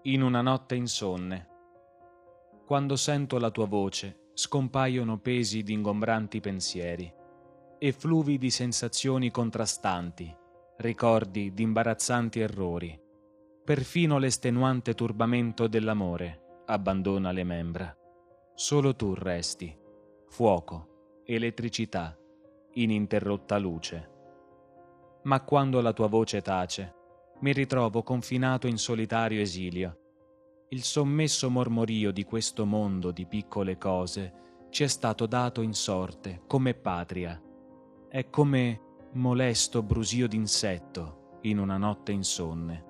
In una notte insonne. Quando sento la tua voce, scompaiono pesi d'ingombranti pensieri e fluvi di sensazioni contrastanti, ricordi di imbarazzanti errori. Perfino l'estenuante turbamento dell'amore abbandona le membra. Solo tu resti, fuoco, elettricità, ininterrotta luce. Ma quando la tua voce tace, mi ritrovo confinato in solitario esilio. Il sommesso mormorio di questo mondo di piccole cose ci è stato dato in sorte come patria. È come molesto brusio d'insetto in una notte insonne.